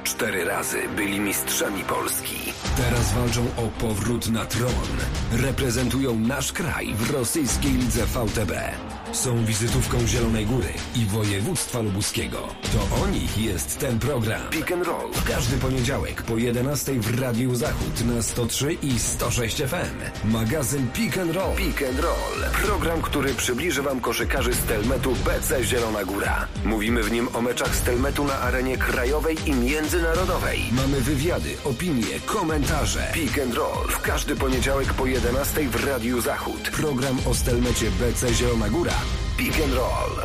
4 razy byli mistrzami Polski. Teraz walczą o powrót na tron. Reprezentują nasz kraj w rosyjskiej lidze VTB. Są wizytówką Zielonej Góry i województwa lubuskiego. To o nich jest ten program. Pick and Roll. Każdy poniedziałek po 11 w Radiu Zachód na 103 i 106 FM. Magazyn Pick and Roll. Pick and Roll. Program, który przybliży wam koszykarzy z Telmetu BC Zielona Góra. Mówimy w nim o meczach z Telmetu na arenie krajowej i międzynarodowej. Mamy wywiady, opinie, komentarze. Pick and Roll. W każdy poniedziałek po 11 w Radiu Zachód. Program o Telmecie BC Zielona Góra. Pick and Roll.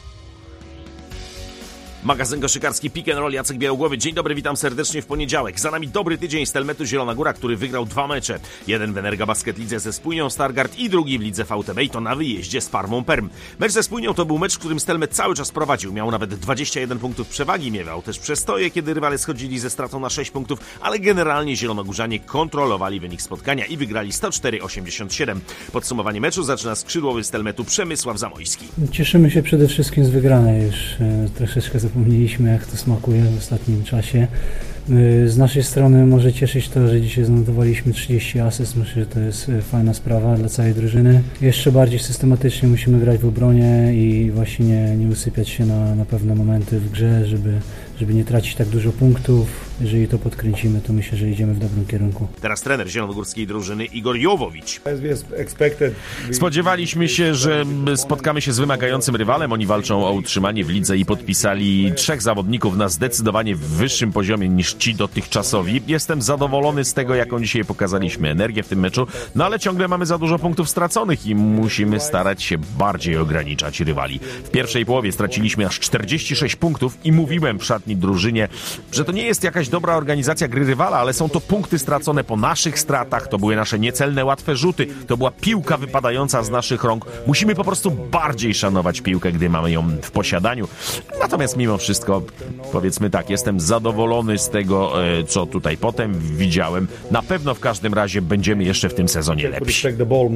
Magazyn koszykarski Pick and Roll, Jacek Białogłowy. Dzień dobry, witam serdecznie w poniedziałek. Za nami dobry tydzień z Telmetu Zielona Góra, który wygrał 2 mecze. Jeden w Energa Basket Lidze ze Spójnią Stargard i drugi w Lidze VTB i to na wyjeździe z Parmą Perm. Mecz ze Spójnią to był mecz, w którym Stelmet cały czas prowadził. Miał nawet 21 punktów przewagi, miewał też przestoje, kiedy rywale schodzili ze stratą na 6 punktów, ale generalnie zielonogórzanie kontrolowali wynik spotkania i wygrali 104-87. Podsumowanie meczu zaczyna skrzydłowy z Telmetu Przemysław Zamojski. Cieszymy się przede wszystkim z wygranej. Już troszeczkę zapomnieliśmy, jak to smakuje w ostatnim czasie. Z naszej strony może cieszyć to, że dzisiaj zanotowaliśmy 30 asyst. Myślę, że to jest fajna sprawa dla całej drużyny. Jeszcze bardziej systematycznie musimy grać w obronie i właśnie nie usypiać się na pewne momenty w grze, żeby nie tracić tak dużo punktów. Jeżeli to podkręcimy, to myślę, że idziemy w dobrym kierunku. Teraz trener zielonogórskiej drużyny Igor Jowowicz. Spodziewaliśmy się, że spotkamy się z wymagającym rywalem. Oni walczą o utrzymanie w lidze i podpisali 3 zawodników na zdecydowanie wyższym poziomie niż ci dotychczasowi. Jestem zadowolony z tego, jaką dzisiaj pokazaliśmy energię w tym meczu, no ale ciągle mamy za dużo punktów straconych i musimy starać się bardziej ograniczać rywali. W pierwszej połowie straciliśmy aż 46 punktów i mówiłem w szatni drużynie, że to nie jest jakaś dobra organizacja gry rywala, ale są to punkty stracone po naszych stratach, to były nasze niecelne, łatwe rzuty, to była piłka wypadająca z naszych rąk. Musimy po prostu bardziej szanować piłkę, gdy mamy ją w posiadaniu. Natomiast mimo wszystko, powiedzmy tak, jestem zadowolony z tego, co tutaj potem widziałem. Na pewno w każdym razie będziemy jeszcze w tym sezonie lepsi.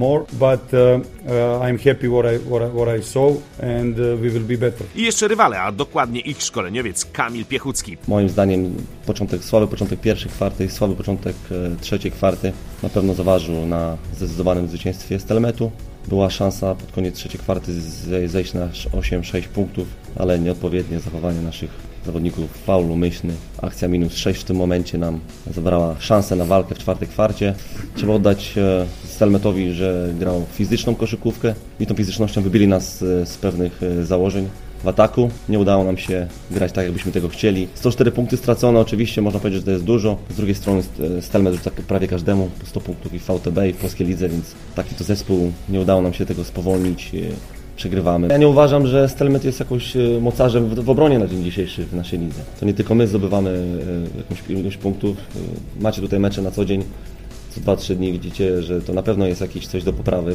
I jeszcze rywale, a dokładnie ich szkoleniowiec Kamil Piechucki. Moim zdaniem słaby początek pierwszej kwarty i słaby początek trzeciej kwarty na pewno zaważył na zdecydowanym zwycięstwie Stelmetu. Była szansa pod koniec trzeciej kwarty zejść na 8-6 punktów, ale nieodpowiednie zachowanie naszych zawodników, faul umyślny. Akcja -6 w tym momencie nam zabrała szansę na walkę w czwartej kwarcie. Trzeba oddać Stelmetowi, że grał fizyczną koszykówkę i tą fizycznością wybili nas z pewnych założeń. W ataku nie udało nam się grać tak, jakbyśmy tego chcieli. 104 punkty stracone, oczywiście można powiedzieć, że to jest dużo. Z drugiej strony Stelmet rzuca prawie każdemu po 100 punktów i w VTB i w polskiej lidze, więc taki to zespół, nie udało nam się tego spowolnić. Przegrywamy. Ja nie uważam, że Stelmet jest jakąś mocarzem w obronie na dzień dzisiejszy w naszej lidze. To nie tylko my zdobywamy jakąś ilość punktów. Macie tutaj mecze na co dzień. Co 2-3 dni widzicie, że to na pewno jest jakieś coś do poprawy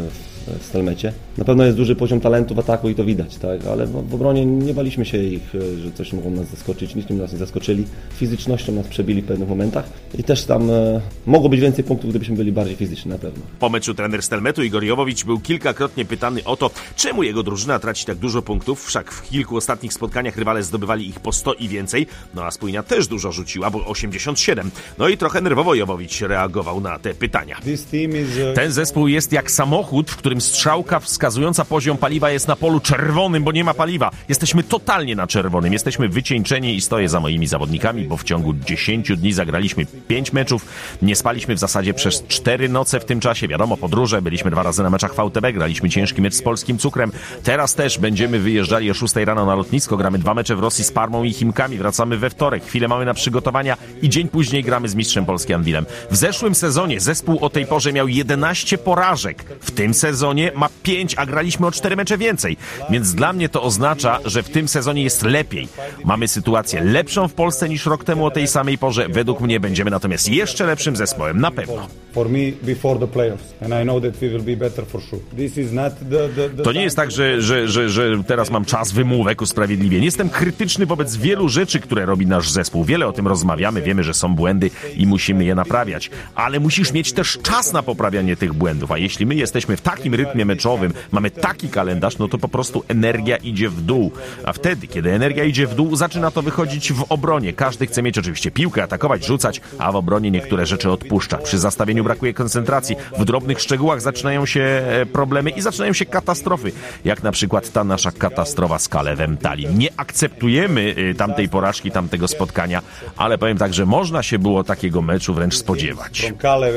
w Stelmecie. Na pewno jest duży poziom talentu w ataku i to widać, tak? Ale w obronie nie baliśmy się ich, że coś mogą nas zaskoczyć, niczym nas nie zaskoczyli. Fizycznością nas przebili w pewnych momentach i też tam mogło być więcej punktów, gdybyśmy byli bardziej fizyczni na pewno. Po meczu trener Stelmetu Igor Jowowicz był kilkakrotnie pytany o to, czemu jego drużyna traci tak dużo punktów, wszak w kilku ostatnich spotkaniach rywale zdobywali ich po 100 i więcej, no a Spójnia też dużo rzuciła, bo 87. No i trochę nerwowo Jowowicz reagował na te pytania. Ten zespół jest jak samochód, w którym strzałka wskazująca poziom paliwa jest na polu czerwonym, bo nie ma paliwa. Jesteśmy totalnie na czerwonym, jesteśmy wycieńczeni i stoję za moimi zawodnikami, bo w ciągu 10 dni zagraliśmy 5 meczów, nie spaliśmy w zasadzie przez 4 noce w tym czasie, wiadomo, podróże, byliśmy 2 razy na meczach VTB, graliśmy ciężki mecz z polskim cukrem, teraz też będziemy wyjeżdżali o 6 rano na lotnisko, gramy 2 mecze w Rosji z Parmą i Chimkami, wracamy we wtorek, chwilę mamy na przygotowania i dzień później gramy z mistrzem Polski Anwilem. W zeszłym sezonie zespół o tej porze miał 11 porażek, w tym sezonie ma 5, a graliśmy o 4 mecze więcej. Więc dla mnie to oznacza, że w tym sezonie jest lepiej. Mamy sytuację lepszą w Polsce niż rok temu o tej samej porze. Według mnie będziemy natomiast jeszcze lepszym zespołem, na pewno. To nie jest tak, że teraz mam czas wymówek, usprawiedliwień. Jestem krytyczny wobec wielu rzeczy, które robi nasz zespół. Wiele o tym rozmawiamy, wiemy, że są błędy i musimy je naprawiać. Ale ale musisz mieć też czas na poprawianie tych błędów, a jeśli my jesteśmy w takim rytmie meczowym, mamy taki kalendarz, no to po prostu energia idzie w dół, a wtedy, kiedy energia idzie w dół, zaczyna to wychodzić w obronie. Każdy chce mieć oczywiście piłkę, atakować, rzucać, a w obronie niektóre rzeczy odpuszcza. Przy zastawieniu brakuje koncentracji, w drobnych szczegółach zaczynają się problemy i zaczynają się katastrofy, jak na przykład ta nasza katastrofa z Kalewem Tallinn. Nie akceptujemy tamtej porażki, tamtego spotkania, ale powiem tak, że można się było takiego meczu wręcz spodziewać.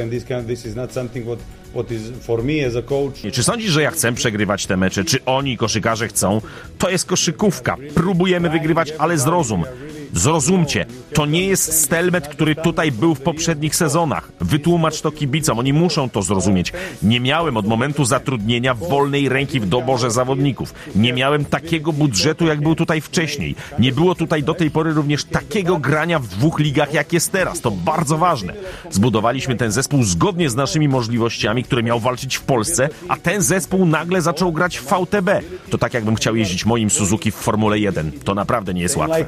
Czy sądzisz, że ja chcę przegrywać te mecze? Czy oni, koszykarze, chcą? To jest koszykówka. Próbujemy wygrywać, ale Zrozumcie, to nie jest Stelmet, który tutaj był w poprzednich sezonach. Wytłumacz to kibicom, oni muszą to zrozumieć. Nie miałem od momentu zatrudnienia wolnej ręki w doborze zawodników. Nie miałem takiego budżetu, jak był tutaj wcześniej. Nie było tutaj do tej pory również takiego grania w 2 ligach, jak jest teraz. To bardzo ważne. Zbudowaliśmy ten zespół zgodnie z naszymi możliwościami, który miał walczyć w Polsce, a ten zespół nagle zaczął grać w VTB. To tak, jakbym chciał jeździć moim Suzuki w Formule 1. To naprawdę nie jest łatwe.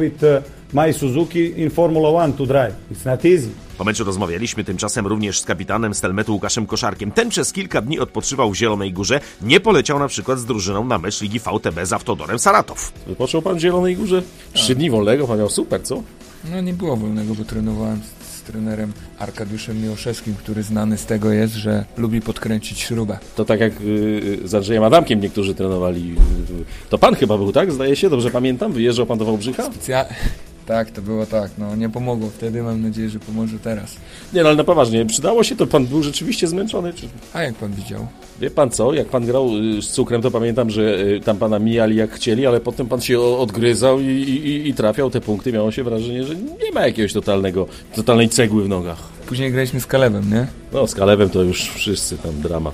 My Suzuki in Formula 1 to drive. It's not easy. Po meczu rozmawialiśmy tymczasem również z kapitanem Stelmetu Łukaszem Koszarkiem. Ten przez kilka dni odpoczywał w Zielonej Górze. Nie poleciał na przykład z drużyną na mecz Ligi VTB z Автодорem Saratow. Wypoczął pan w Zielonej Górze? 3 dni wolnego, pan miał super, co? No nie było wolnego, bo trenowałem z trenerem Arkadiuszem Miłoszewskim, który znany z tego jest, że lubi podkręcić śrubę. To tak jak z Andrzejem Adamkiem niektórzy trenowali. To pan chyba był, tak? Zdaje się, dobrze pamiętam? Wyjeżdżał pan do Wałbrzycha? Tak, to było tak. No nie pomogło wtedy, mam nadzieję, że pomoże teraz. Nie, no ale na poważnie, przydało się to? Pan był rzeczywiście zmęczony? Czy... A jak pan widział? Wie pan co? Jak pan grał z Cukrem, to pamiętam, że tam pana mijali jak chcieli, ale potem pan się odgryzał i trafiał te punkty. Miało się wrażenie, że nie ma jakiegoś totalnej cegły w nogach. Później graliśmy z Kalewem, nie? No, z Kalewem to już wszyscy tam dramat.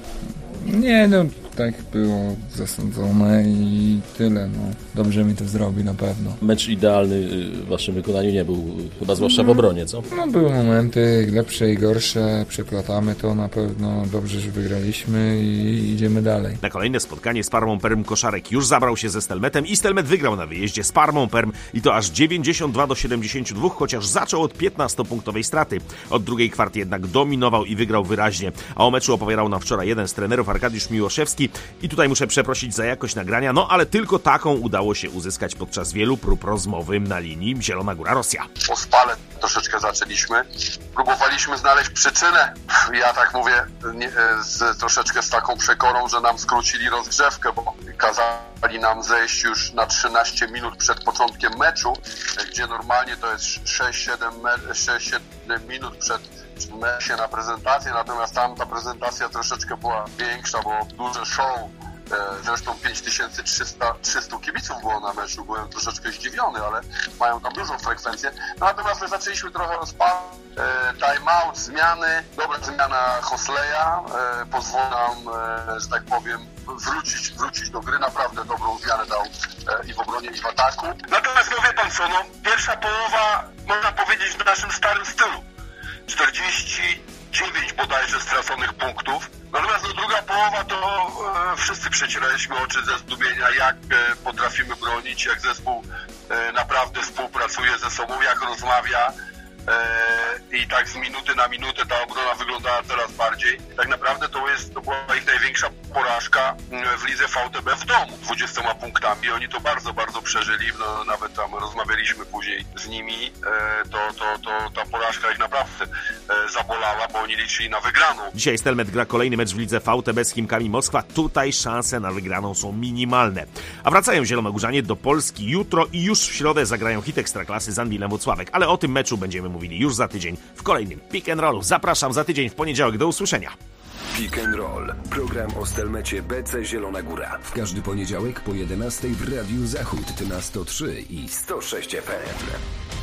Nie, no tak było zasądzone i tyle, no. Dobrze mi to zrobi na pewno. Mecz idealny w waszym wykonaniu nie był, chyba zwłaszcza w obronie, co? No były momenty lepsze i gorsze, przeplatamy to na pewno, dobrze, że wygraliśmy i idziemy dalej. Na kolejne spotkanie z Parmą Perm Koszarek już zabrał się ze Stelmetem i Stelmet wygrał na wyjeździe z Parmą Perm i to aż 92-72, chociaż zaczął od 15-punktowej straty. Od drugiej kwarty jednak dominował i wygrał wyraźnie, a o meczu opowiadał nam wczoraj jeden z trenerów, Arkadiusz Miłoszewski, i tutaj muszę przeprosić za jakość nagrania, no ale tylko taką udało się uzyskać podczas wielu prób rozmowy na linii Zielona Góra-Rosja. O spale troszeczkę zaczęliśmy. Próbowaliśmy znaleźć przyczynę. Ja tak mówię troszeczkę z taką przekorą, że nam skrócili rozgrzewkę, bo kazali nam zejść już na 13 minut przed początkiem meczu, gdzie normalnie to jest 6-7 minut przed meczem na prezentację, natomiast tam ta prezentacja troszeczkę była większa, bo duże show. Zresztą 5300 kibiców było na meczu, byłem troszeczkę zdziwiony, ale mają tam dużą frekwencję. Natomiast my zaczęliśmy trochę rozpalać, time-out, zmiany, dobra zmiana Hosleja pozwoli nam, że tak powiem, wrócić do gry, naprawdę dobrą zmianę dał i w obronie, i w ataku. Natomiast wie pan co, pierwsza połowa, można powiedzieć, w naszym starym stylu. 49 bodajże straconych punktów. Natomiast druga połowa to wszyscy przecieraliśmy oczy ze zdumienia, jak potrafimy bronić, jak zespół naprawdę współpracuje ze sobą, jak rozmawia. I tak z minuty na minutę ta obrona wyglądała coraz bardziej. Tak naprawdę to była ich największa porażka w lidze VTB w domu, 20 punktami. Oni to bardzo, bardzo przeżyli. No, nawet tam rozmawialiśmy później z nimi. Ta porażka ich naprawdę zabolała, bo oni liczyli na wygraną. Dzisiaj Stelmet gra kolejny mecz w lidze VTB z Chimkami Moskwa. Tutaj szanse na wygraną są minimalne. A wracają zielonogórzanie do Polski jutro i już w środę zagrają hit Ekstraklasy z Anwilem Włocławek. Ale o tym meczu będziemy mówili już za tydzień w kolejnym Pick and Rollu. Zapraszam za tydzień w poniedziałek. Do usłyszenia. Pick and Roll. Program o Stelmecie BC Zielona Góra. W każdy poniedziałek po 11 w Radiu Zachód na 103 i 106 FM.